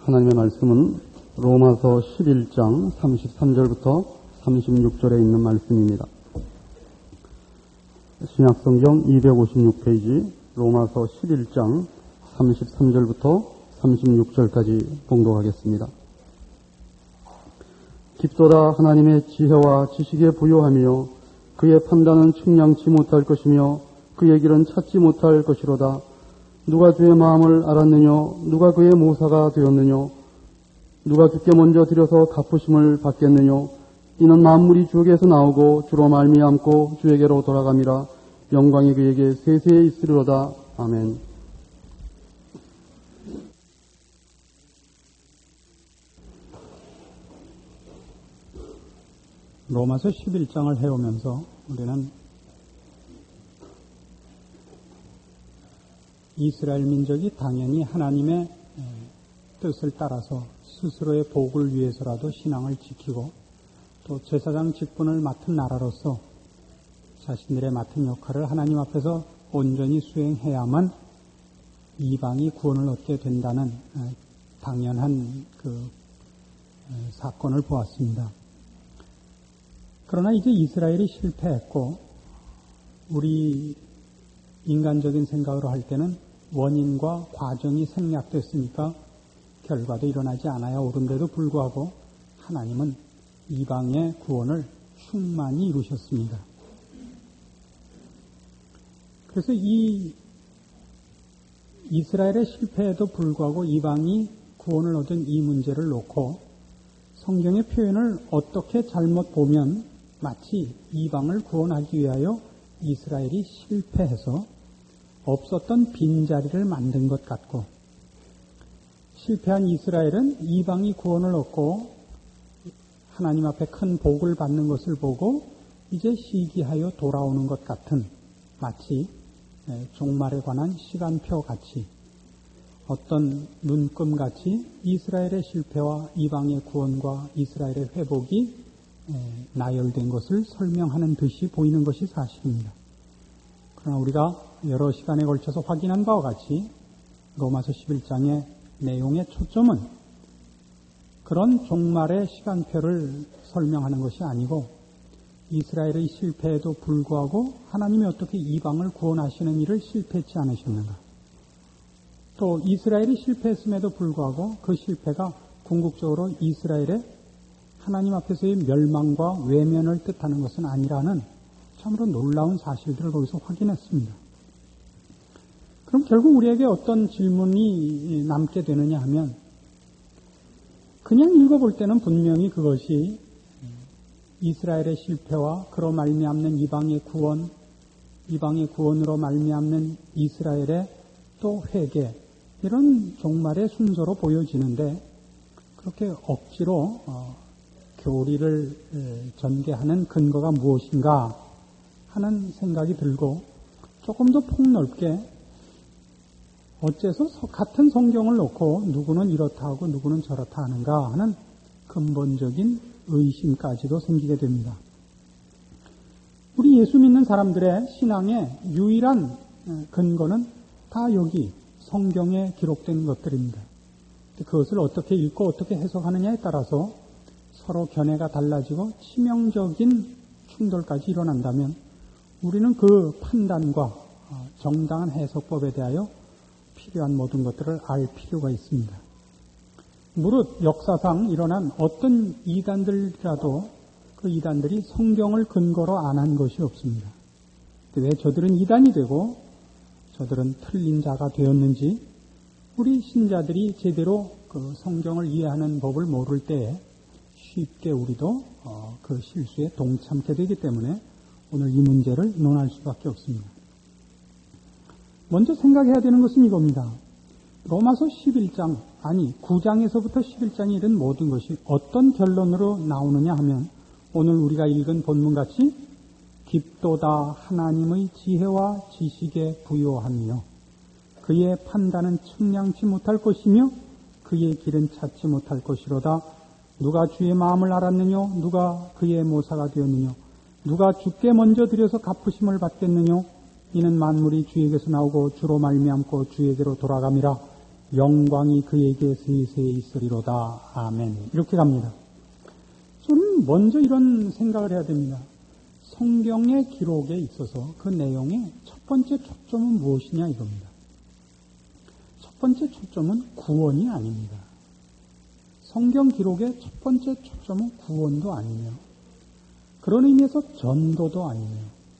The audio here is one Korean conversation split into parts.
하나님의 말씀은 로마서 11장 33절부터 36절에 있는 말씀입니다. 신약성경 256페이지 로마서 11장 33절부터 36절까지 봉독하겠습니다. 깊도다 하나님의 지혜와 지식에 부요하며 그의 판단은 측량치 못할 것이며 그의 길은 찾지 못할 것이로다. 누가 주의 마음을 알았느냐? 누가 그의 모사가 되었느냐? 누가 주께 먼저 드려서 갚으심을 받겠느냐? 이는 만물이 주에게서 나오고 주로 말미암고 주에게로 돌아감이라. 영광이 그에게 세세에 있으리로다. 아멘. 로마서 11장을 해오면서 우리는 이스라엘 민족이 당연히 하나님의 뜻을 따라서 스스로의 복을 위해서라도 신앙을 지키고 또 제사장 직분을 맡은 나라로서 자신들의 맡은 역할을 하나님 앞에서 온전히 수행해야만 이방이 구원을 얻게 된다는 당연한 그 사건을 보았습니다. 그러나 이제 이스라엘이 실패했고 우리 인간적인 생각으로 할 때는 원인과 과정이 생략됐으니까 결과도 일어나지 않아야 옳은데도 불구하고 하나님은 이방의 구원을 충만히 이루셨습니다. 그래서 이 이스라엘의 실패에도 불구하고 이방이 구원을 얻은 이 문제를 놓고 성경의 표현을 어떻게 잘못 보면 마치 이방을 구원하기 위하여 이스라엘이 실패해서 없었던 빈자리를 만든 것 같고 실패한 이스라엘은 이방이 구원을 얻고 하나님 앞에 큰 복을 받는 것을 보고 이제 시기하여 돌아오는 것 같은 마치 종말에 관한 시간표 같이 어떤 눈금같이 이스라엘의 실패와 이방의 구원과 이스라엘의 회복이 나열된 것을 설명하는 듯이 보이는 것이 사실입니다. 그러나 우리가 여러 시간에 걸쳐서 확인한 바와 같이 로마서 11장의 내용의 초점은 그런 종말의 시간표를 설명하는 것이 아니고 이스라엘의 실패에도 불구하고 하나님이 어떻게 이방을 구원하시는 일을 실패치 않으셨는가. 또 이스라엘이 실패했음에도 불구하고 그 실패가 궁극적으로 이스라엘의 하나님 앞에서의 멸망과 외면을 뜻하는 것은 아니라는 참으로 놀라운 사실들을 거기서 확인했습니다. 그럼 결국 우리에게 어떤 질문이 남게 되느냐 하면 그냥 읽어볼 때는 분명히 그것이 이스라엘의 실패와 그로 말미암는 이방의 구원, 이방의 구원으로 말미암는 이스라엘의 또 회개 이런 종말의 순서로 보여지는데 그렇게 억지로 교리를 전개하는 근거가 무엇인가 하는 생각이 들고 조금 더 폭넓게 어째서 같은 성경을 놓고 누구는 이렇다 하고 누구는 저렇다 하는가 하는 근본적인 의심까지도 생기게 됩니다. 우리 예수 믿는 사람들의 신앙의 유일한 근거는 다 여기 성경에 기록된 것들입니다. 그것을 어떻게 읽고 어떻게 해석하느냐에 따라서 서로 견해가 달라지고 치명적인 충돌까지 일어난다면 우리는 그 판단과 정당한 해석법에 대하여 필요한 모든 것들을 알 필요가 있습니다. 무릇 역사상 일어난 어떤 이단들이라도 그 이단들이 성경을 근거로 안 한 것이 없습니다. 왜 저들은 이단이 되고 저들은 틀린 자가 되었는지 우리 신자들이 제대로 그 성경을 이해하는 법을 모를 때에 쉽게 우리도 그 실수에 동참하게 되기 때문에 오늘 이 문제를 논할 수밖에 없습니다. 먼저 생각해야 되는 것은 이겁니다. 로마서 11장, 아니 9장에서부터 11장에 이른 모든 것이 어떤 결론으로 나오느냐 하면 오늘 우리가 읽은 본문같이 깊도다 하나님의 지혜와 지식에 부요하며 그의 판단은 측량치 못할 것이며 그의 길은 찾지 못할 것이로다. 누가 주의 마음을 알았느냐? 누가 그의 모사가 되었느냐? 누가 주께 먼저 드려서 갚으심을 받겠느냐? 이는 만물이 주에게서 나오고 주로 말미암고 주에게로 돌아감이라. 영광이 그에게 세세에 있으리로다. 아멘. 이렇게 갑니다. 저는 먼저 이런 생각을 해야 됩니다. 성경의 기록에 있어서 그 내용의 첫 번째 초점은 무엇이냐 이겁니다. 첫 번째 초점은 구원이 아닙니다. 성경 기록의 첫 번째 초점은 구원도 아니며 그런 의미에서 전도도 아니며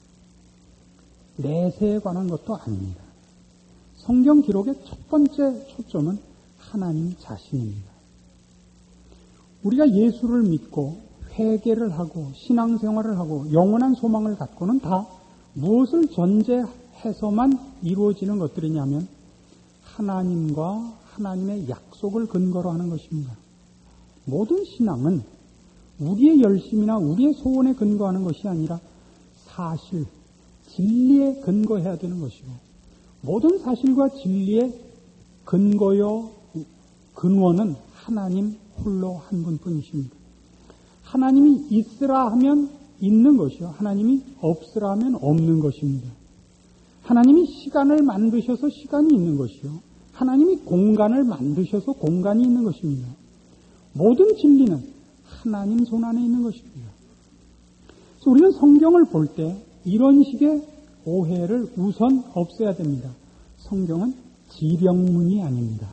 내세에 관한 것도 아닙니다. 성경 기록의 첫 번째 초점은 하나님 자신입니다. 우리가 예수를 믿고 회개를 하고 신앙생활을 하고 영원한 소망을 갖고는 다 무엇을 전제해서만 이루어지는 것들이냐면 하나님과 하나님의 약속을 근거로 하는 것입니다. 모든 신앙은 우리의 열심이나 우리의 소원에 근거하는 것이 아니라 사실, 진리에 근거해야 되는 것이고 모든 사실과 진리의 근거요, 근원은 하나님 홀로 한 분뿐이십니다. 하나님이 있으라 하면 있는 것이요. 하나님이 없으라 하면 없는 것입니다. 하나님이 시간을 만드셔서 시간이 있는 것이요. 하나님이 공간을 만드셔서 공간이 있는 것입니다. 모든 진리는 하나님 손 안에 있는 것입니다. 그래서 우리는 성경을 볼 때 이런 식의 오해를 우선 없애야 됩니다. 성경은 지령문이 아닙니다.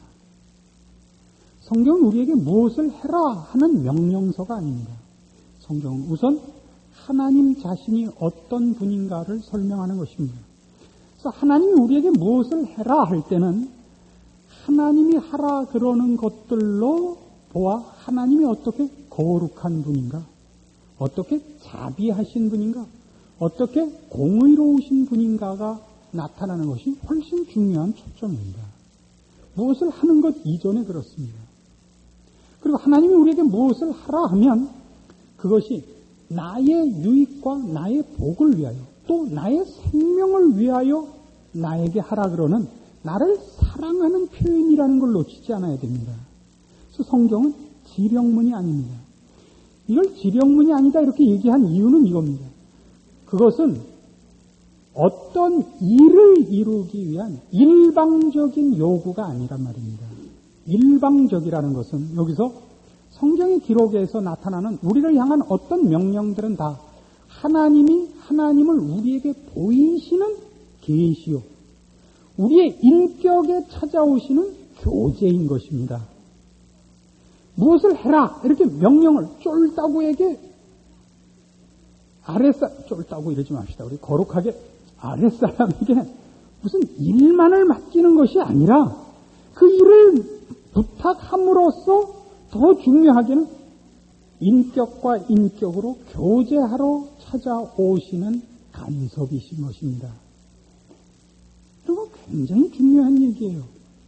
성경은 우리에게 무엇을 해라 하는 명령서가 아닙니다. 성경은 우선 하나님 자신이 어떤 분인가를 설명하는 것입니다. 그래서 하나님이 우리에게 무엇을 해라 할 때는 하나님이 하라 그러는 것들로 보아 하나님이 어떻게 거룩한 분인가, 어떻게 자비하신 분인가, 어떻게 공의로우신 분인가가 나타나는 것이 훨씬 중요한 초점입니다. 무엇을 하는 것 이전에 그렇습니다. 그리고 하나님이 우리에게 무엇을 하라 하면 그것이 나의 유익과 나의 복을 위하여 또 나의 생명을 위하여 나에게 하라 그러는 나를 사랑하는 표현이라는 걸 놓치지 않아야 됩니다. 그래서 성경은 지령문이 아닙니다. 이걸 지령문이 아니다 이렇게 얘기한 이유는 이겁니다. 그것은 어떤 일을 이루기 위한 일방적인 요구가 아니란 말입니다. 일방적이라는 것은 여기서 성경의 기록에서 나타나는 우리를 향한 어떤 명령들은 다 하나님을 우리에게 보이시는 계시요, 우리의 인격에 찾아오시는 교제인 것입니다. 무엇을 해라 이렇게 명령을 쫄따구에게 쫄따구 이러지 맙시다. 우리 거룩하게 아랫사람에게 무슨 일만을 맡기는 것이 아니라 그 일을 부탁함으로써 더 중요하게는 인격과 인격으로 교제하러 찾아오시는 간섭이신 것입니다. 그리고 굉장히 중요한 얘기예요.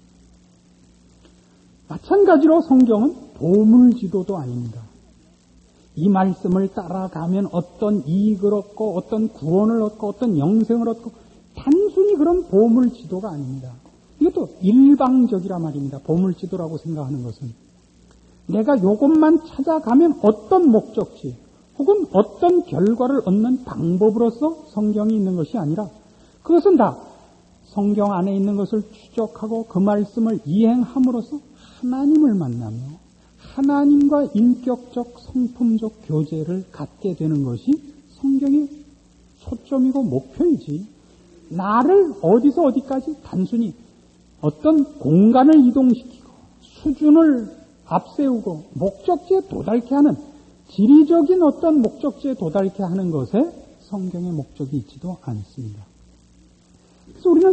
마찬가지로 성경은 보물지도도 아닙니다. 이 말씀을 따라가면 어떤 이익을 얻고 어떤 구원을 얻고 어떤 영생을 얻고 단순히 그런 보물지도가 아닙니다. 이것도 일방적이라 말입니다. 보물지도라고 생각하는 것은 내가 이것만 찾아가면 어떤 목적지 혹은 어떤 결과를 얻는 방법으로서 성경이 있는 것이 아니라 그것은 다 성경 안에 있는 것을 추적하고 그 말씀을 이행함으로써 하나님을 만나며 하나님과 인격적 성품적 교제를 갖게 되는 것이 성경의 초점이고 목표이지, 나를 어디서 어디까지 단순히 어떤 공간을 이동시키고 수준을 앞세우고 목적지에 도달케 하는 지리적인 어떤 목적지에 도달케 하는 것에 성경의 목적이 있지도 않습니다. 그래서 우리는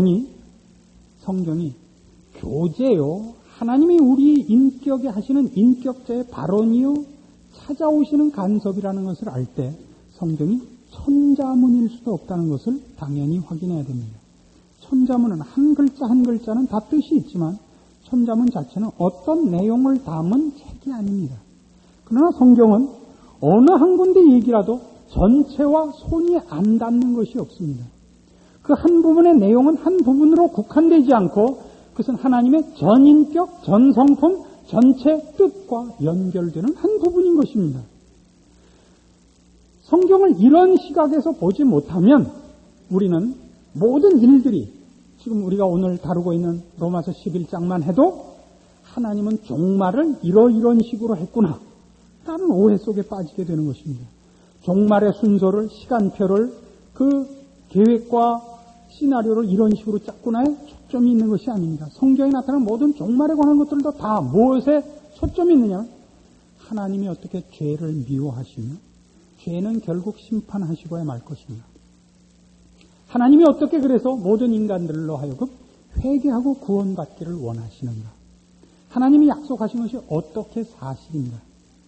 성경이 교제요, 하나님이 우리 인격에 하시는 인격자의 발언이요, 찾아오시는 간섭이라는 것을 알 때 성경이 천자문일 수도 없다는 것을 당연히 확인해야 됩니다. 천자문은 한 글자 한 글자는 다 뜻이 있지만 천자문 자체는 어떤 내용을 담은 책이 아닙니다. 그러나 성경은 어느 한 군데 얘기라도 전체와 손이 안 닿는 것이 없습니다. 그 한 부분의 내용은 한 부분으로 국한되지 않고 그것은 하나님의 전인격, 전성품, 전체 뜻과 연결되는 한 부분인 것입니다. 성경을 이런 시각에서 보지 못하면 우리는 모든 일들이 지금 우리가 오늘 다루고 있는 로마서 11장만 해도 하나님은 종말을 이런 식으로 했구나 라는 오해 속에 빠지게 되는 것입니다. 종말의 순서를, 시간표를, 그 계획과 시나리오를 이런 식으로 짰구나에 초점이 있는 것이 아닙니다. 성경에 나타나는 모든 종말에 관한 것들도 다 무엇에 초점이 있느냐? 하나님이 어떻게 죄를 미워하시며 죄는 결국 심판하시고야 말 것입니다. 하나님이 어떻게 그래서 모든 인간들로 하여금 회개하고 구원받기를 원하시는가? 하나님이 약속하신 것이 어떻게 사실인가?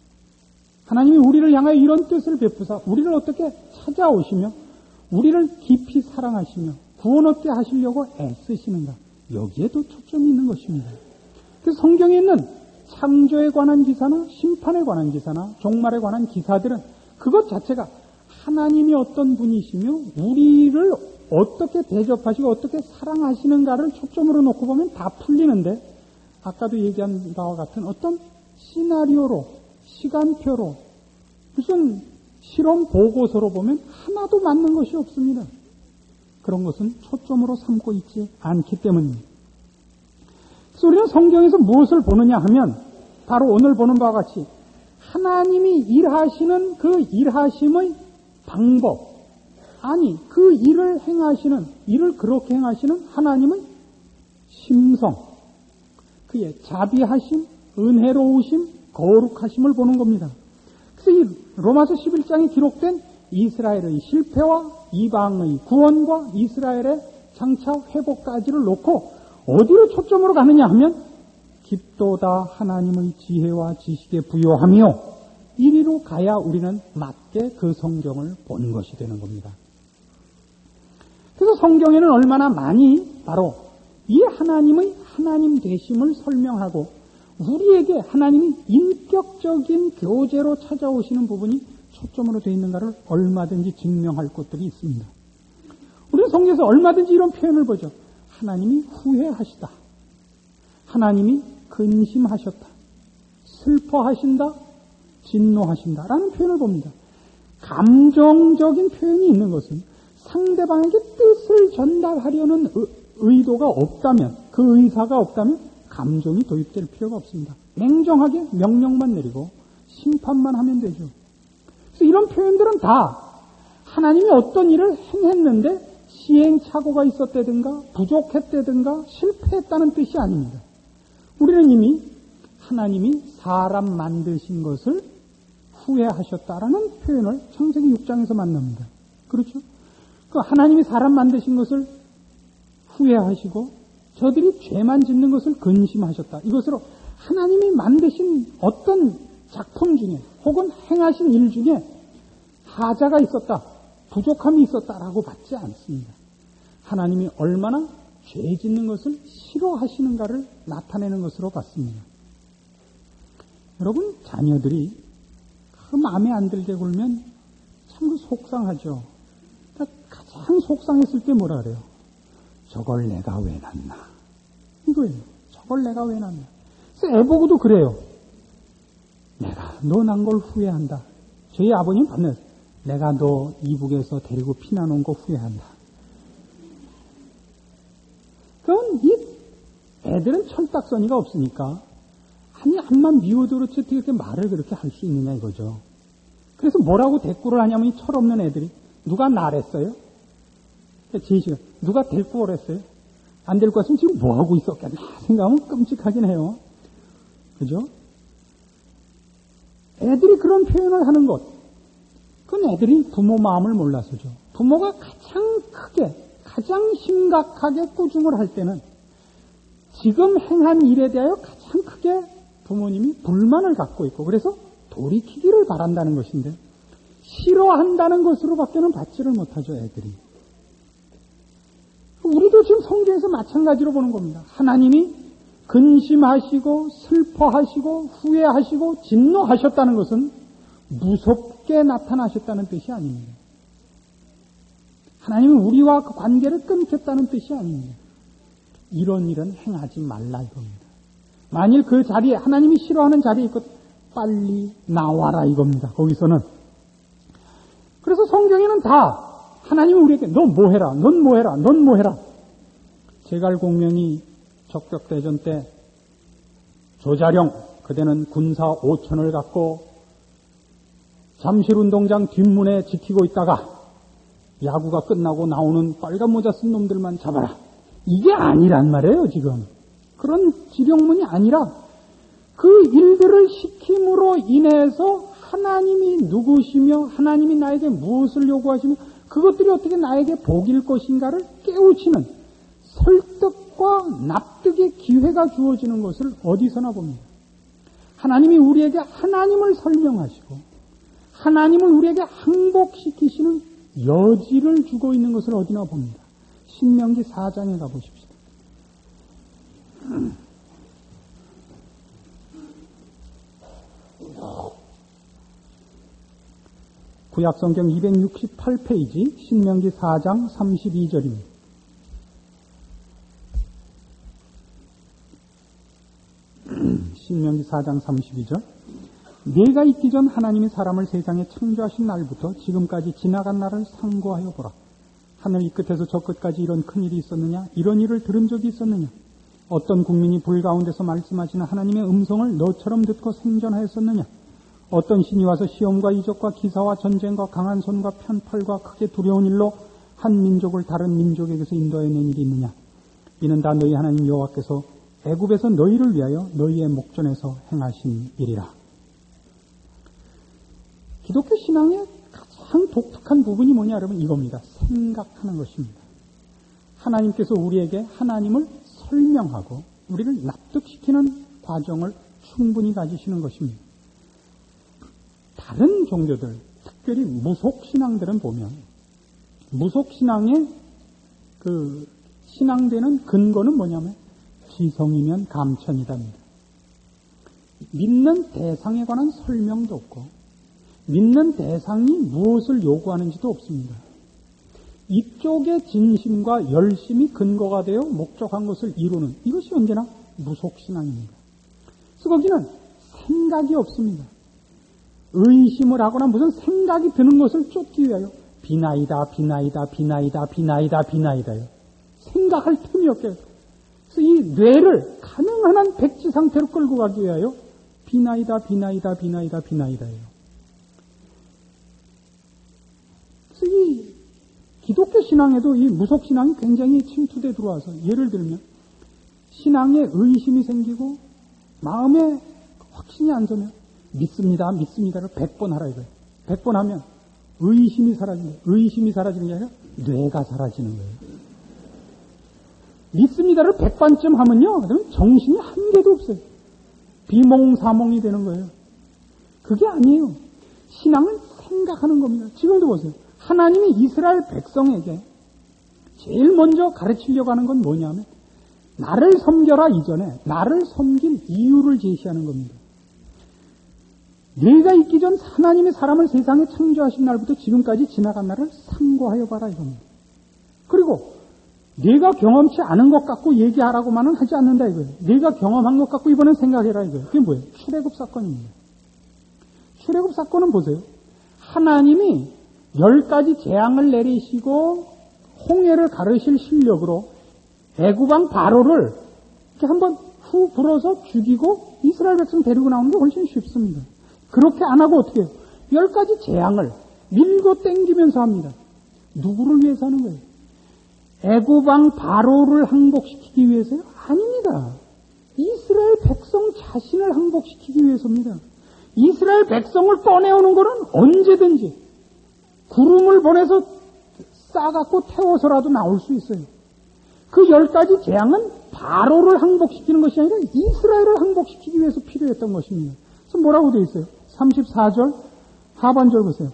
하나님이 우리를 향하여 이런 뜻을 베푸사 우리를 어떻게 찾아오시며 우리를 깊이 사랑하시며 구원 얻게 하시려고 애쓰시는가? 여기에도 초점이 있는 것입니다. 그래서 성경에 있는 창조에 관한 기사나 심판에 관한 기사나 종말에 관한 기사들은 그것 자체가 하나님이 어떤 분이시며 우리를 어떻게 대접하시고 어떻게 사랑하시는가를 초점으로 놓고 보면 다 풀리는데 아까도 얘기한 바와 같은 어떤 시나리오로 시간표로 무슨 실험 보고서로 보면 하나도 맞는 것이 없습니다. 그런 것은 초점으로 삼고 있지 않기 때문입니다. 그래서 우리는 성경에서 무엇을 보느냐 하면 바로 오늘 보는 바와 같이 하나님이 일하시는 그 일하심의 방법, 아니 그 일을 행하시는, 일을 그렇게 행하시는 하나님의 심성, 그의 자비하심, 은혜로우심, 거룩하심을 보는 겁니다. 그래서 이 로마서 11장에 기록된 이스라엘의 실패와 이방의 구원과 이스라엘의 장차 회복까지를 놓고 어디로 초점으로 가느냐 하면 깊도다 하나님의 지혜와 지식에 부요하며 이리로 가야 우리는 맞게 그 성경을 보는 것이 되는 겁니다. 그래서 성경에는 얼마나 많이 바로 이 하나님의 하나님 되심을 설명하고 우리에게 하나님이 인격적인 교제로 찾아오시는 부분이 초점으로 되어 있는가를 얼마든지 증명할 것들이 있습니다. 우리는 성경에서 얼마든지 이런 표현을 보죠. 하나님이 후회하시다. 하나님이 근심하셨다. 슬퍼하신다. 진노하신다. 라는 표현을 봅니다. 감정적인 표현이 있는 것은 상대방에게 뜻을 전달하려는 의도가 없다면, 그 의사가 없다면 감정이 도입될 필요가 없습니다. 냉정하게 명령만 내리고 심판만 하면 되죠. 그래서 이런 표현들은 다 하나님이 어떤 일을 행했는데 시행착오가 있었다든가 부족했다든가 실패했다는 뜻이 아닙니다. 우리는 이미 하나님이 사람 만드신 것을 후회하셨다라는 표현을 창세기 6장에서 만납니다. 그렇죠? 그 하나님이 사람 만드신 것을 후회하시고 저들이 죄만 짓는 것을 근심하셨다. 이것으로 하나님이 만드신 어떤 작품 중에 혹은 행하신 일 중에 하자가 있었다, 부족함이 있었다라고 받지 않습니다. 하나님이 얼마나 죄 짓는 것을 싫어하시는가를 나타내는 것으로 봤습니다. 여러분, 자녀들이 그 마음에 안 들게 굴면 참 속상하죠. 그러니까 가장 속상했을 때 뭐라 그래요? 저걸 내가 왜 낳나? 이거예요. 저걸 내가 왜 낳나? 그래서 애보고도 그래요. 내가 너 난 걸 후회한다. 저희 아버님 반면 내가 너 이북에서 데리고 피난온 거 후회한다. 그럼 이 애들은 철딱서니가 없으니까 아니 암만 미워도 그렇지 어떻게 이렇게 말을 그렇게 할 수 있느냐 이거죠. 그래서 뭐라고 대꾸를 하냐면 이 철없는 애들이 누가 나랬어요? 제시가 누가 데리고 오랬어요? 안 데리고 왔으면 지금 뭐 하고 있었겠나 생각하면 끔찍하긴 해요. 그죠? 애들이 그런 표현을 하는 것, 그건 애들이 부모 마음을 몰라서죠. 부모가 가장 크게, 가장 심각하게 꾸중을 할 때는 지금 행한 일에 대하여 가장 크게 부모님이 불만을 갖고 있고 그래서 돌이키기를 바란다는 것인데 싫어한다는 것으로밖에는 받지를 못하죠, 애들이. 우리도 지금 성경에서 마찬가지로 보는 겁니다. 하나님이 근심하시고 슬퍼하시고 후회하시고 진노하셨다는 것은 무섭게 나타나셨다는 뜻이 아닙니다. 하나님은 우리와 그 관계를 끊겠다는 뜻이 아닙니다. 이런 일은 행하지 말라 이겁니다. 만일 그 자리에 하나님이 싫어하는 자리에 있고 빨리 나와라 이겁니다. 거기서는. 그래서 성경에는 다 하나님은 우리에게 너 뭐 해라, 넌 뭐 해라, 넌 뭐 해라. 제갈공명이 적벽대전 때 조자룡, 그대는 군사 5천을 갖고 잠실운동장 뒷문에 지키고 있다가 야구가 끝나고 나오는 빨간 모자 쓴 놈들만 잡아라. 이게 아니란 말이에요, 지금. 그런 지령문이 아니라 그 일들을 시킴으로 인해서 하나님이 누구시며 하나님이 나에게 무엇을 요구하시며 그것들이 어떻게 나에게 복일 것인가를 깨우치는 설득과 납득의 기회가 주어지는 것을 어디서나 봅니다. 하나님이 우리에게 하나님을 설명하시고 하나님을 우리에게 항복시키시는 여지를 주고 있는 것을 어디나 봅니다. 신명기 4장에 가보십시오. 구약성경 268페이지 신명기 4장 32절입니다. 신명기 4장 32절. 내가 있기 전 하나님이 사람을 세상에 창조하신 날부터 지금까지 지나간 날을 상고하여 보라. 하늘 이 끝에서 저 끝까지 이런 큰일이 있었느냐? 이런 일을 들은 적이 있었느냐? 어떤 국민이 불 가운데서 말씀하시는 하나님의 음성을 너처럼 듣고 생존하였었느냐? 어떤 신이 와서 시험과 이적과 기사와 전쟁과 강한 손과 편팔과 크게 두려운 일로 한 민족을 다른 민족에게서 인도해낸 일이 있느냐? 이는 다 너희 하나님 여호와께서 애굽에서 너희를 위하여 너희의 목전에서 행하신 일이라. 기독교 신앙의 가장 독특한 부분이 뭐냐 여러분? 이겁니다. 생각하는 것입니다. 하나님께서 우리에게 하나님을 설명하고 우리를 납득시키는 과정을 충분히 가지시는 것입니다. 다른 종교들, 특별히 무속신앙들은 보면 무속신앙의 그 신앙되는 근거는 뭐냐면 지성이면 감천이답니다. 믿는 대상에 관한 설명도 없고 믿는 대상이 무엇을 요구하는지도 없습니다. 이쪽의 진심과 열심이 근거가 되어 목적한 것을 이루는 이것이 언제나 무속신앙입니다. 그래서 거기는 생각이 없습니다. 의심을 하거나 무슨 생각이 드는 것을 쫓기 위하여 비나이다, 비나이다, 비나이다, 비나이다, 비나이다요. 생각할 틈이 없게. 그래서 이 뇌를 가능한 한 백지 상태로 끌고 가기 위하여 비나이다, 비나이다, 비나이다, 비나이다예요. 그래서 이 기독교 신앙에도 이 무속 신앙이 굉장히 침투돼 들어와서 예를 들면 신앙에 의심이 생기고 마음에 확신이 안 서면 믿습니다, 믿습니다를 100번 하라 이거예요. 100번 하면 의심이 사라지는 거예요. 의심이 사라지는 게 아니라 뇌가 사라지는 거예요. 믿습니다를 100번쯤 하면요, 그러면 정신이 한 개도 없어요. 비몽사몽이 되는 거예요. 그게 아니에요. 신앙은 생각하는 겁니다. 지금도 보세요. 하나님이 이스라엘 백성에게 제일 먼저 가르치려고 하는 건 뭐냐면 나를 섬겨라 이전에 나를 섬길 이유를 제시하는 겁니다. 내가 있기 전 하나님이 사람을 세상에 창조하신 날부터 지금까지 지나간 날을 상고하여 봐라 이겁니다. 그리고 네가 경험치 않은 것 갖고 얘기하라고만은 하지 않는다 이거예요. 네가 경험한 것 갖고 이번엔 생각해라 이거예요. 그게 뭐예요? 출애굽 사건입니다. 출애굽 사건은 보세요. 하나님이 10가지 재앙을 내리시고 홍해를 가르실 실력으로 애굽왕 바로를 이렇게 한번 후 불어서 죽이고 이스라엘 백성 데리고 나오는 게 훨씬 쉽습니다. 그렇게 안 하고 어떻게 해요? 10가지 재앙을 밀고 땡기면서 합니다. 누구를 위해서 하는 거예요? 애굽왕 바로를 항복시키기 위해서요? 아닙니다. 이스라엘 백성 자신을 항복시키기 위해서입니다. 이스라엘 백성을 꺼내오는 것은 언제든지 구름을 보내서 싸갖고 태워서라도 나올 수 있어요. 그 10가지 재앙은 바로를 항복시키는 것이 아니라 이스라엘을 항복시키기 위해서 필요했던 것입니다. 그래서 뭐라고 되어 있어요? 34절 하반절 보세요.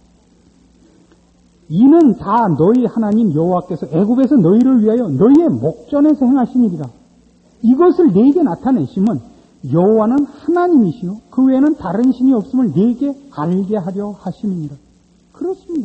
이는 다 너희 하나님 여호와께서 애굽에서 너희를 위하여 너희의 목전에서 행하신 일이라. 이것을 네게 나타내심은 여호와는 하나님이시요 그 외에는 다른 신이 없음을 네게 알게 하려 하심이니라. 그렇습니다.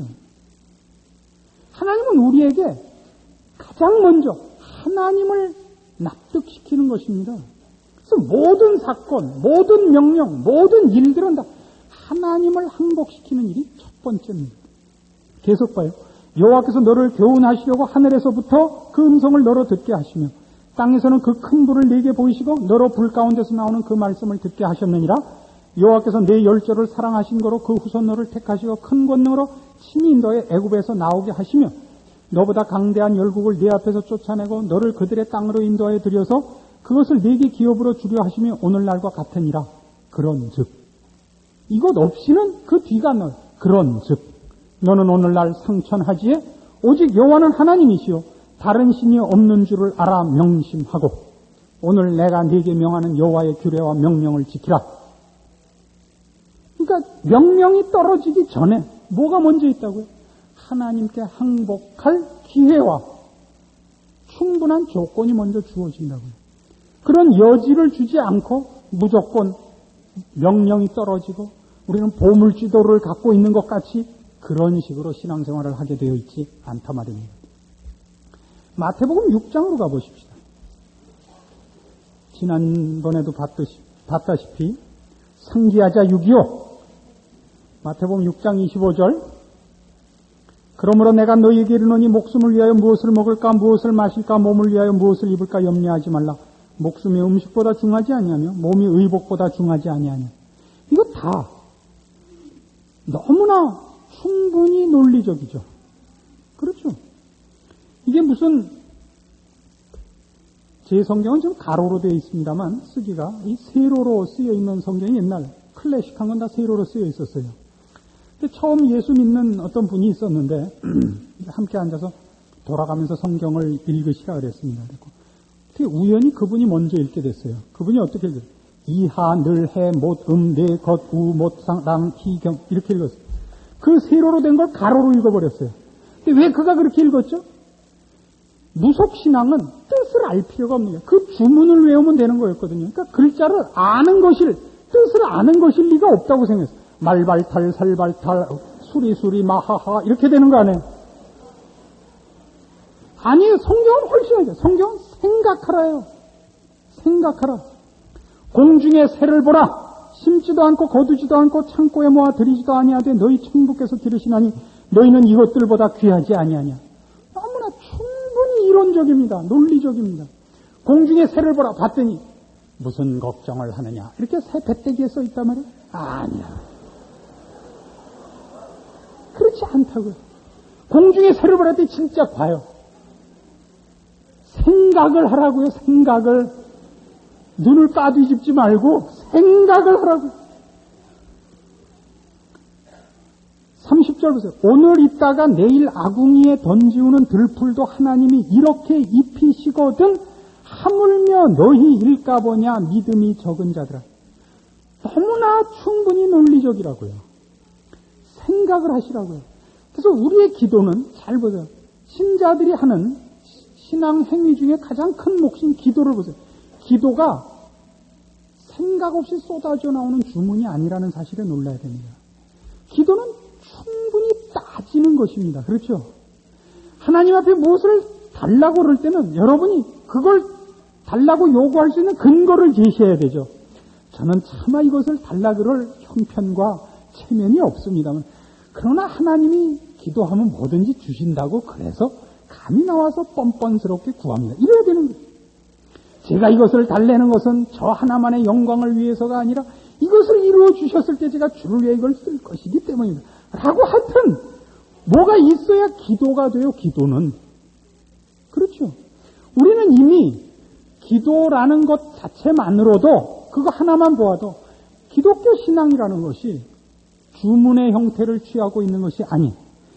하나님은 우리에게 가장 먼저 하나님을 납득시키는 것입니다. 그래서 모든 사건, 모든 명령, 모든 일들은 다 하나님을 항복시키는 일이 첫 번째입니다. 계속 봐요. 여호와께서 너를 교훈하시려고 하늘에서부터 그 음성을 너로 듣게 하시며 땅에서는 그 큰 불을 네게 보이시고 너로 불 가운데서 나오는 그 말씀을 듣게 하셨느니라. 여호와께서 내 열조를 사랑하신 거로 그 후손 너를 택하시고 큰 권능으로 친히 너의 애굽에서 나오게 하시며 너보다 강대한 열국을 네 앞에서 쫓아내고 너를 그들의 땅으로 인도하여 들여서 그것을 네게 기업으로 주려 하시며 오늘날과 같으니라. 그런즉 이것 없이는 그 뒤가 너. 그런즉 너는 오늘날 상천하지에 오직 여호와는 하나님이시요 다른 신이 없는 줄을 알아 명심하고 오늘 내가 네게 명하는 여호와의 규례와 명령을 지키라. 그러니까 명령이 떨어지기 전에 뭐가 먼저 있다고요? 하나님께 항복할 기회와 충분한 조건이 먼저 주어진다고요. 그런 여지를 주지 않고 무조건 명령이 떨어지고 우리는 보물지도를 갖고 있는 것 같이 그런 식으로 신앙생활을 하게 되어 있지 않다 말입니다. 마태복음 6장으로 가보십시다. 지난번에도 봤다시피 상기하자 6.25 마태복음 6장 25절 그러므로 내가 너희에게 이르노니 목숨을 위하여 무엇을 먹을까 무엇을 마실까 몸을 위하여 무엇을 입을까 염려하지 말라. 목숨이 음식보다 중하지 아니하며 몸이 의복보다 중하지 아니하냐. 이거 다 너무나 충분히 논리적이죠. 그렇죠. 이게 무슨 제 성경은 지금 가로로 되어 있습니다만 쓰기가 이 세로로 쓰여 있는 성경이 옛날 클래식한 건 다 세로로 쓰여 있었어요. 근데 처음 예수 믿는 어떤 분이 있었는데 함께 앉아서 돌아가면서 성경을 읽으시라 그랬습니다. 그래서 우연히 그분이 먼저 읽게 됐어요. 그분이 어떻게 읽어요? 이하, 늘, 해, 못, 내, 것, 우, 못, 상, 랑, 희경 이렇게 읽었어요. 그 세로로 된 걸 가로로 읽어버렸어요. 근데 왜 그가 그렇게 읽었죠? 무속신앙은 뜻을 알 필요가 없는 거예요. 그 주문을 외우면 되는 거였거든요. 그러니까 글자를 아는 것일, 뜻을 아는 것일 리가 없다고 생각했어요. 말발탈, 살발탈, 수리수리, 마하하 이렇게 되는 거 아니에요? 아니에요. 성경은 훨씬 하죠. 성경은 생각하라요. 생각하라. 공중의 새를 보라. 심지도 않고 거두지도 않고 창고에 모아 들이지도 아니하되 너희 천부께서 기르시나니 너희는 이것들보다 귀하지 아니하냐. 너무나 충분히 이론적입니다. 논리적입니다. 공중의 새를 보라. 봤더니 무슨 걱정을 하느냐. 이렇게 새 배때기에 써 있단 말이에요. 아니야. 그렇지 않다고요. 공중의 새를 보라 했더니 진짜 봐요. 생각을 하라고요. 생각을. 눈을 까뒤집지 말고 생각을 하라고. 30절 보세요. 오늘 있다가 내일 아궁이에 던지우는 들풀도 하나님이 이렇게 입히시거든 하물며 너희 일까보냐 믿음이 적은 자들아. 너무나 충분히 논리적이라고요. 생각을 하시라고요. 그래서 우리의 기도는 잘 보세요. 신자들이 하는 신앙 행위 중에 가장 큰 몫인 기도를 보세요. 기도가 생각 없이 쏟아져 나오는 주문이 아니라는 사실에 놀라야 됩니다. 기도는 충분히 따지는 것입니다. 그렇죠? 하나님 앞에 무엇을 달라고 그럴 때는 여러분이 그걸 달라고 요구할 수 있는 근거를 제시해야 되죠. 저는 차마 이것을 달라 그럴 형편과 체면이 없습니다만 그러나 하나님이 기도하면 뭐든지 주신다고 그래서 감히 나와서 뻔뻔스럽게 구합니다. 이래야 되는 거예요. 제가 이것을 달래는 것은 저 하나만의 영광을 위해서가 아니라 이것을 이루어 주셨을 때 제가 주를 위해 이걸 쓸 것이기 때문입니다. 라고 하여튼 뭐가 있어야 기도가 돼요. 기도는. 그렇죠. 우리는 이미 기도라는 것 자체만으로도 그거 하나만 보아도 기독교 신앙이라는 것이 주문의 형태를 취하고 있는 것이 아닌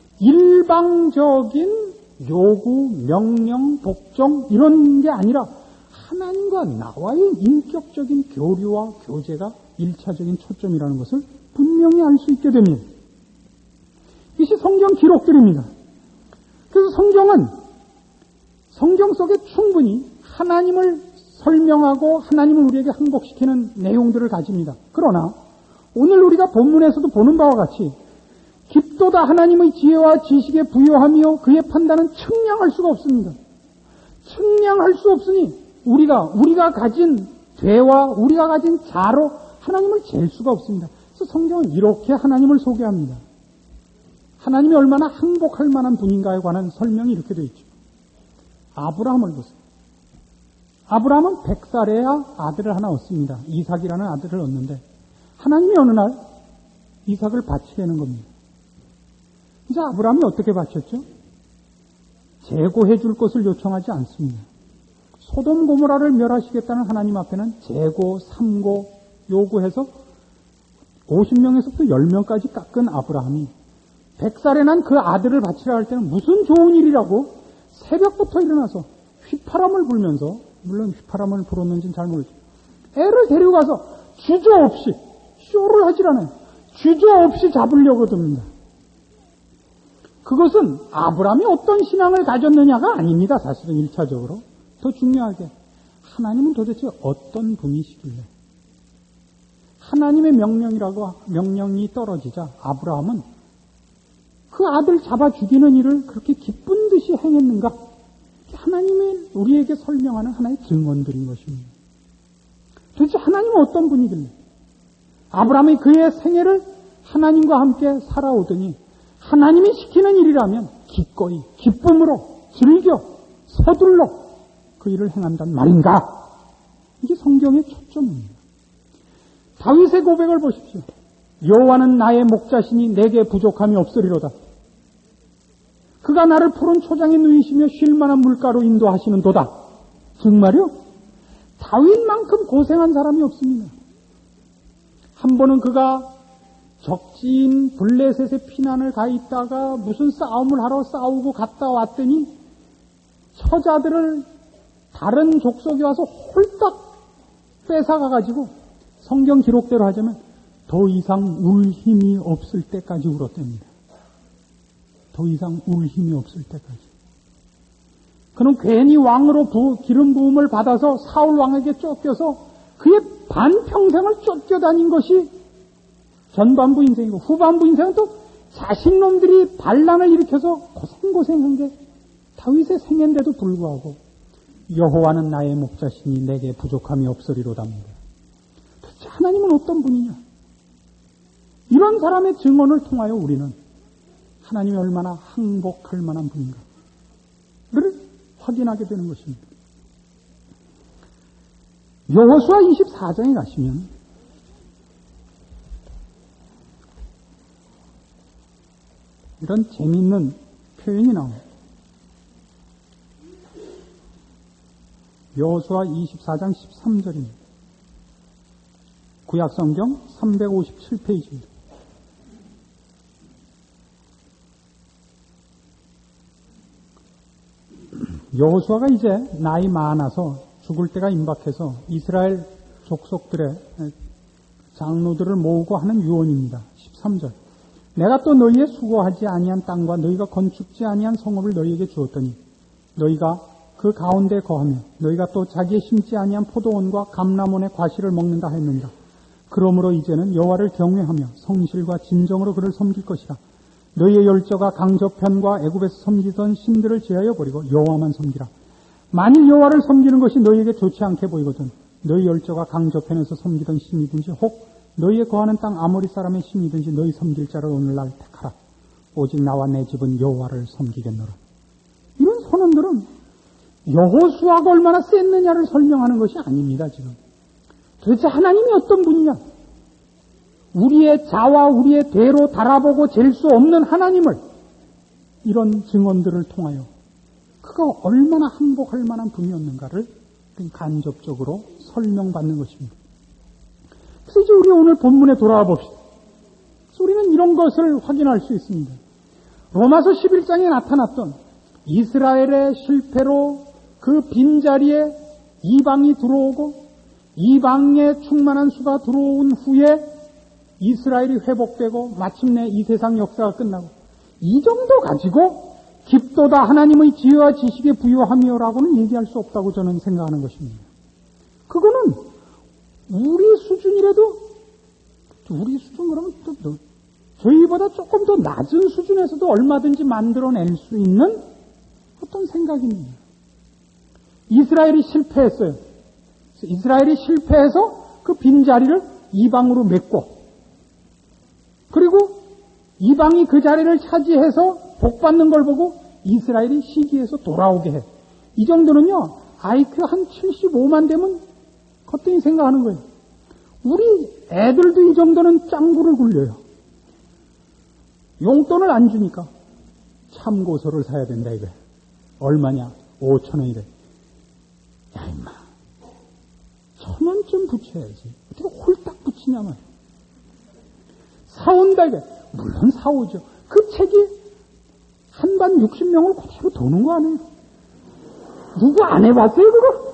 일방적인 요구, 명령, 복종 이런 게 아니라 하나님과 나와의 인격적인 교류와 교제가 1차적인 초점이라는 것을 분명히 알 수 있게 됩니다. 이것이 성경 기록들입니다. 그래서 성경은 성경 속에 충분히 하나님을 설명하고 하나님을 우리에게 항복시키는 내용들을 가집니다. 그러나 오늘 우리가 본문에서도 보는 바와 같이 깊도다 하나님의 지혜와 지식에 부요하며 그의 판단은 측량할 수가 없습니다. 측량할 수 없으니 우리가 가진 죄와 우리가 가진 자로 하나님을 잴 수가 없습니다. 그래서 성경은 이렇게 하나님을 소개합니다. 하나님이 얼마나 항복할 만한 분인가에 관한 설명이 이렇게 되어 있죠. 아브라함을 보세요. 아브라함은 100살에야 아들을 하나 얻습니다. 이삭이라는 아들을 얻는데 하나님이 어느 날 이삭을 바치려는 겁니다. 이제 아브라함이 어떻게 바쳤죠? 제거해 줄 것을 요청하지 않습니다. 소돔 고모라를 멸하시겠다는 하나님 앞에는 재고, 삼고 요구해서 50명에서부터 10명까지 깎은 아브라함이 100살에 난 그 아들을 바치라 할 때는 무슨 좋은 일이라고 새벽부터 일어나서 휘파람을 불면서, 물론 휘파람을 불었는지는 잘 모르죠. 애를 데려가서 주저없이, 쇼를 하질 않아요. 주저없이 잡으려고 듭니다. 그것은 아브라함이 어떤 신앙을 가졌느냐가 아닙니다. 사실은 1차적으로. 더 중요하게 하나님은 도대체 어떤 분이시길래 하나님의 명령이 떨어지자 아브라함은 그 아들 잡아 죽이는 일을 그렇게 기쁜 듯이 행했는가? 하나님이 우리에게 설명하는 하나의 증언들인 것입니다. 도대체 하나님은 어떤 분이길래 아브라함이 그의 생애를 하나님과 함께 살아오더니 하나님이 시키는 일이라면 기꺼이 기쁨으로 즐겨 서둘러 그 일을 행한단 말인가? 이게 성경의 초점입니다. 다윗의 고백을 보십시오. 여호와는 나의 목자시니 내게 부족함이 없으리로다. 그가 나를 푸른 초장에 누이시며 쉴 만한 물가로 인도하시는 도다. 정말요? 다윗만큼 고생한 사람이 없습니다. 한 번은 그가 적지인 블레셋의 피난을 가 있다가 무슨 싸움을 하러 싸우고 갔다 왔더니 처자들을 다른 족속이 와서 홀딱 뺏어가가지고 성경 기록대로 하자면 더 이상 울 힘이 없을 때까지 울었답니다. 더 이상 울 힘이 없을 때까지. 그는 괜히 왕으로 기름 부음을 받아서 사울 왕에게 쫓겨서 그의 반평생을 쫓겨다닌 것이 전반부 인생이고 후반부 인생은 또 자신놈들이 반란을 일으켜서 고생한 게 다윗의 생애인데도 불구하고 여호와는 나의 목자시니 내게 부족함이 없으리로답니다. 도대체 하나님은 어떤 분이냐? 이런 사람의 증언을 통하여 우리는 하나님이 얼마나 항복할 만한 분인가를 확인하게 되는 것입니다. 여호수아 24장에 가시면 이런 재미있는 표현이 나옵니다. 여호수아 24장 13절입니다. 구약성경 357페이지입니다. 여호수아가 이제 나이 많아서 죽을 때가 임박해서 이스라엘 족속들의 장로들을 모으고 하는 유언입니다. 13절. 내가 또 너희의 수고하지 아니한 땅과 너희가 건축지 아니한 성읍을 너희에게 주었더니 너희가 그 가운데 거하며 너희가 또 자기의 심지 아니한 포도원과 감람원의 과실을 먹는다 하였느니라. 그러므로 이제는 여호와를 경외하며 성실과 진정으로 그를 섬길 것이라. 너희의 열조가 강저편과 애굽에서 섬기던 신들을 제하여 버리고 여호와만 섬기라. 만일 여호와를 섬기는 것이 너희에게 좋지 않게 보이거든 너희 열조가 강저편에서 섬기던 신이든지 혹 너희의 거하는 땅 아모리 사람의 신이든지 너희 섬길 자를 오늘날 택하라. 오직 나와 내 집은 여호와를 섬기겠노라. 이런 선언들은 여호수아가 얼마나 셌느냐를 설명하는 것이 아닙니다. 지금 도대체 하나님이 어떤 분이냐? 우리의 자와 우리의 대로 달아보고 잴 수 없는 하나님을 이런 증언들을 통하여 그가 얼마나 항복할 만한 분이었는가를 간접적으로 설명받는 것입니다. 그래서 이제 우리 오늘 본문에 돌아와 봅시다. 그래서 우리는 이런 것을 확인할 수 있습니다. 로마서 11장에 나타났던 이스라엘의 실패로 그 빈자리에 이방이 들어오고 이방의 충만한 수가 들어온 후에 이스라엘이 회복되고 마침내 이 세상 역사가 끝나고 이 정도 가지고 깊도다 하나님의 지혜와 지식에 부유하며라고는 얘기할 수 없다고 저는 생각하는 것입니다. 그거는 우리 수준이라도 우리 수준 그러면 또 저희보다 조금 더 낮은 수준에서도 얼마든지 만들어낼 수 있는 어떤 생각입니다. 이스라엘이 실패했어요. 이스라엘이 실패해서 그 빈자리를 이방으로 메꿔 그리고 이방이 그 자리를 차지해서 복받는 걸 보고 이스라엘이 시기해서 돌아오게 해. 이 정도는요, IQ 한 75만 되면 거뜬히 생각하는 거예요. 우리 애들도 이 정도는 짱구를 굴려요. 용돈을 안 주니까 참고서를 사야 된다 이거야. 얼마냐? 5,000원이래. 야 임마, 1,000원쯤 붙여야지. 어떻게 홀딱 붙이냐 말이야. 사온다 이거야. 물론 사오죠. 그 책이 한반 60명을 그대로 도는 거 아니에요? 누구 안 해봤어요 그거?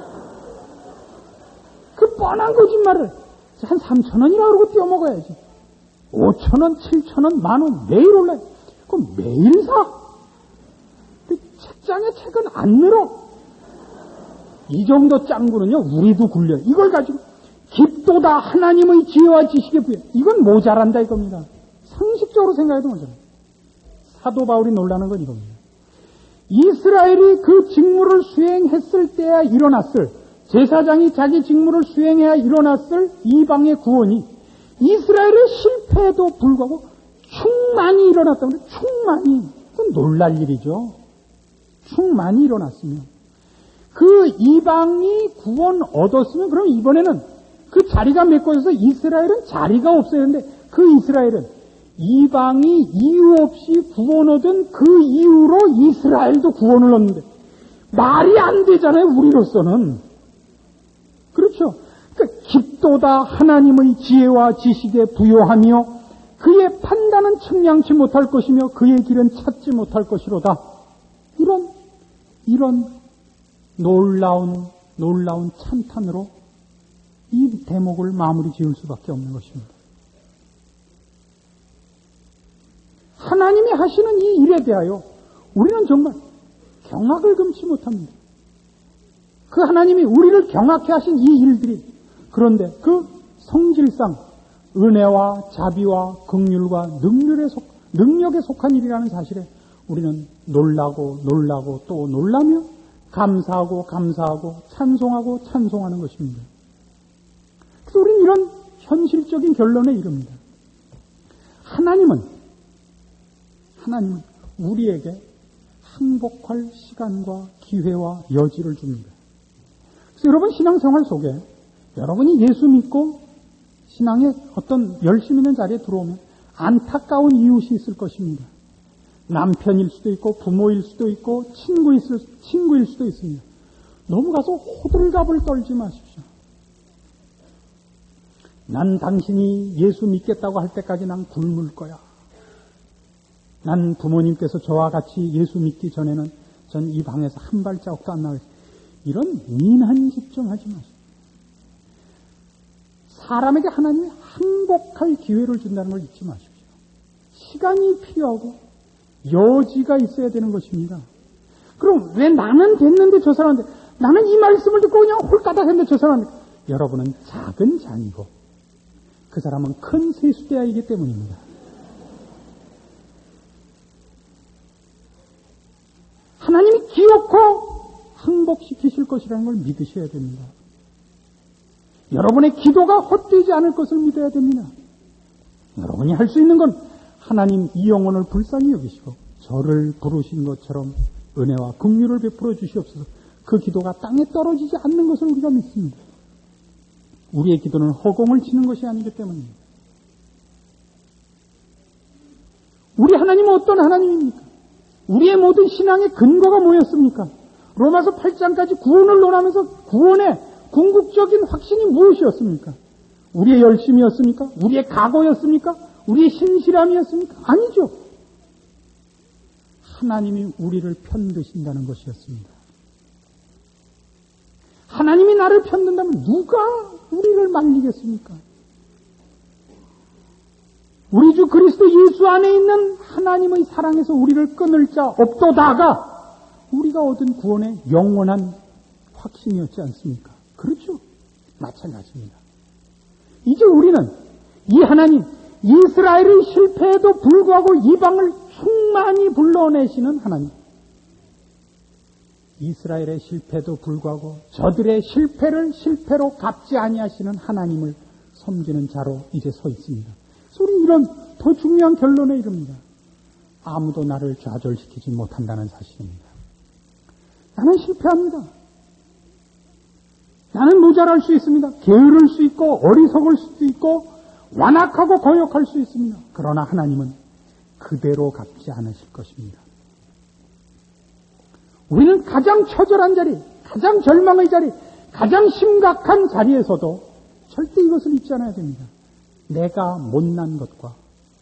그 뻔한 거짓말을 한 3,000원이라 그러고 떼어먹어야지. 5,000원, 7,000원, 10,000원 매일 올라요. 그럼 매일 사. 그 책장에 책은 안 늘어. 이 정도 짱구는요, 우리도 굴려. 이걸 가지고 깊도다 하나님의 지혜와 지식의 부여. 이건 모자란다 이겁니다. 상식적으로 생각해도 모자라. 사도 바울이 놀라는 건 이겁니다. 이스라엘이 그 직무를 수행했을 때야 일어났을, 제사장이 자기 직무를 수행해야 일어났을 이방의 구원이 이스라엘의 실패에도 불구하고 충만히 일어났다면, 충만히, 그건 놀랄 일이죠. 충만히 일어났으면. 그 이방이 구원 얻었으면 그럼 이번에는 그 자리가 메꿔져서 이스라엘은 자리가 없어야 하는데, 그 이스라엘은 이방이 이유 없이 구원 얻은 그 이후로 이스라엘도 구원을 얻는데 말이 안 되잖아요, 우리로서는. 그렇죠. 그러니까 깊도다 하나님의 지혜와 지식에 부요하며 그의 판단은 측량치 못할 것이며 그의 길은 찾지 못할 것이로다. 이런 놀라운 찬탄으로 이 대목을 마무리 지을 수밖에 없는 것입니다. 하나님이 하시는 이 일에 대하여 우리는 정말 경악을 금치 못합니다. 그 하나님이 우리를 경악해 하신 이 일들이, 그런데 그 성질상 은혜와 자비와 긍휼과 능력에 속한 일이라는 사실에 우리는 놀라고 또 놀라며 감사하고 찬송하고 찬송하는 것입니다. 그래서 우리는 이런 현실적인 결론에 이릅니다. 하나님은 우리에게 항복할 시간과 기회와 여지를 줍니다. 그래서 여러분 신앙생활 속에 여러분이 예수 믿고 신앙에 어떤 열심 있는 자리에 들어오면 안타까운 이웃이 있을 것입니다. 남편일 수도 있고 부모일 수도 있고 친구일 수도 있습니다. 너무 가서 호들갑을 떨지 마십시오. 난 당신이 예수 믿겠다고 할 때까지 난 굶을 거야. 난 부모님께서 저와 같이 예수 믿기 전에는 전 이 방에서 한 발자국도 안 나와요. 이런 미인한 짓 좀 하지 마세요. 사람에게 하나님이 항복할 기회를 준다는 걸 잊지 마십시오. 시간이 필요하고 여지가 있어야 되는 것입니다. 그럼 왜 나는 됐는데 저 사람한테, 나는 이 말씀을 듣고 그냥 홀가닥 했는데 저 사람한테, 여러분은 작은 잔이고 그 사람은 큰 세수대야이기 때문입니다. 하나님이 기어코 항복시키실 것이라는 걸 믿으셔야 됩니다. 여러분의 기도가 헛되지 않을 것을 믿어야 됩니다. 여러분이 할 수 있는 건 하나님 이 영혼을 불쌍히 여기시고 저를 부르신 것처럼 은혜와 긍휼을 베풀어 주시옵소서. 그 기도가 땅에 떨어지지 않는 것을 우리가 믿습니다. 우리의 기도는 허공을 치는 것이 아니기 때문입니다. 우리 하나님은 어떤 하나님입니까? 우리의 모든 신앙의 근거가 뭐였습니까? 로마서 8장까지 구원을 논하면서 구원의 궁극적인 확신이 무엇이었습니까? 우리의 열심이었습니까? 우리의 각오였습니까? 우리의 신실함이었습니까? 아니죠. 하나님이 우리를 편드신다는 것이었습니다. 하나님이 나를 편든다면 누가 우리를 말리겠습니까? 우리 주 그리스도 예수 안에 있는 하나님의 사랑에서 우리를 끊을 자 없도다가 우리가 얻은 구원의 영원한 확신이었지 않습니까? 그렇죠. 마찬가지입니다. 이제 우리는 이 하나님, 이스라엘의 실패에도 불구하고 이방을 충만히 불러내시는 하나님, 이스라엘의 실패에도 불구하고 저들의 실패를 실패로 갚지 아니하시는 하나님을 섬기는 자로 이제 서 있습니다. 그래서 우리 이런 더 중요한 결론에 이릅니다. 아무도 나를 좌절시키지 못한다는 사실입니다. 나는 실패합니다. 나는 모자랄 수 있습니다. 게으를 수 있고 어리석을 수도 있고 완악하고 거역할 수 있습니다. 그러나 하나님은 그대로 갚지 않으실 것입니다. 우리는 가장 처절한 자리, 가장 절망의 자리, 가장 심각한 자리에서도 절대 이것을 잊지 않아야 됩니다. 내가 못난 것과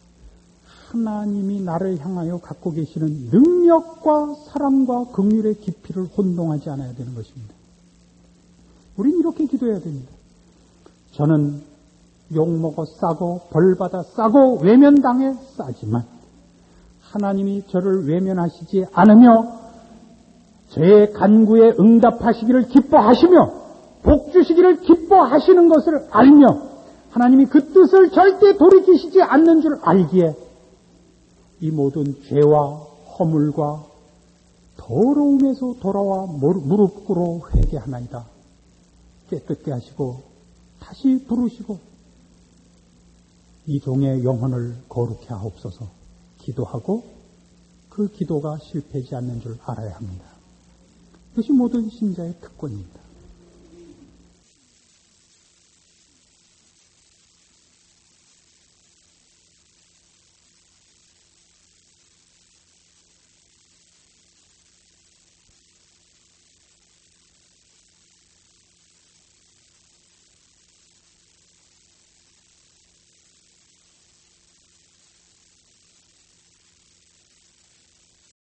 하나님이 나를 향하여 갖고 계시는 능력과 사랑과 긍휼의 깊이를 혼동하지 않아야 되는 것입니다. 우린 이렇게 기도해야 됩니다. 저는 욕먹어 싸고 벌받아 싸고 외면당해 싸지만 하나님이 저를 외면하시지 않으며 저의 간구에 응답하시기를 기뻐하시며 복 주시기를 기뻐하시는 것을 알며 하나님이 그 뜻을 절대 돌이키시지 않는 줄 알기에 이 모든 죄와 허물과 더러움에서 돌아와 무릎 꿇어 회개하나이다. 깨끗게 하시고 다시 부르시고 이 종의 영혼을 거룩히 하옵소서 기도하고 그 기도가 실패하지 않는 줄 알아야 합니다. 그것이 모든 신자의 특권입니다.